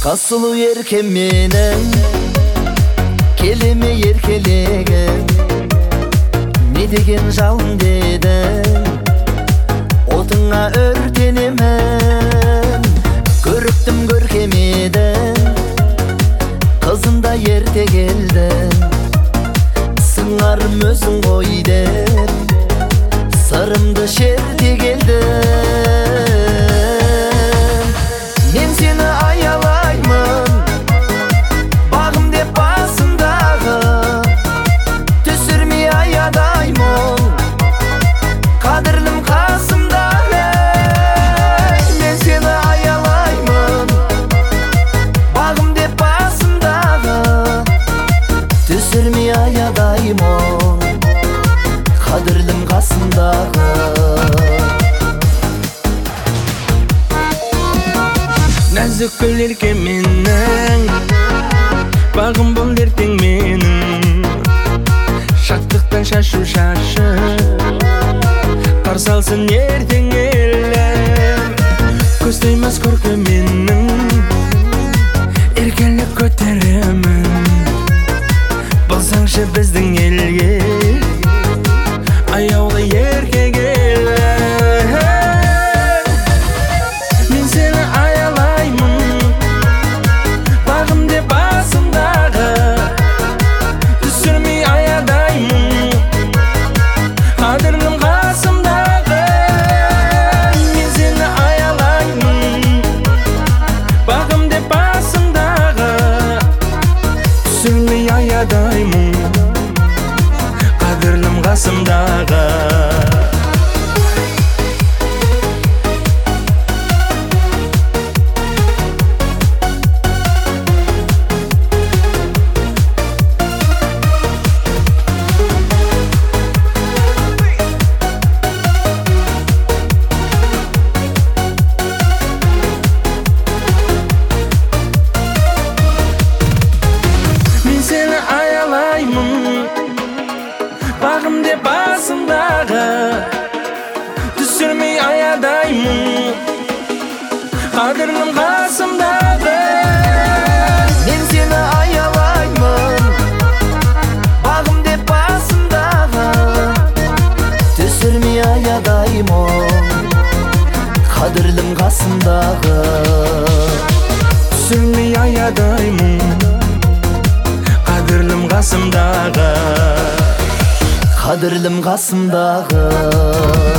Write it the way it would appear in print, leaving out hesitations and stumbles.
Kasılı erken menen kelime erkelegen ne degen жалын dedin отыңа өртенемен көріктім көркемеден қызында ерте келдін сыңарым өзің ғой деп сырымды шерте келдін мен сені аялаймын бағым деп басындағы түсірмей аядаймын қадірлім қасымдағы мен сені аялаймын бағым деп басындағы түсірмей аядаймын қадірлім қасымдағы Нәзік гүл ерке менің бағым бол ертең менің шаттықтан шашу шашы қарсы алсын ертең елім көз таймас көркем менің еркелік көтеремін болсаңшы біздің елге аяулы еркек аядаймын қадірлім қасымдағы бағым деп басымдағы түсірмей аядаймын қадірлім қасымдағы мен сені аялаймын бағым деп басымдағы түсірмей аядаймын қадірлім қасымдағы түсірмей аядаймын қадірлім қасымдағы қадірлім қасымдағы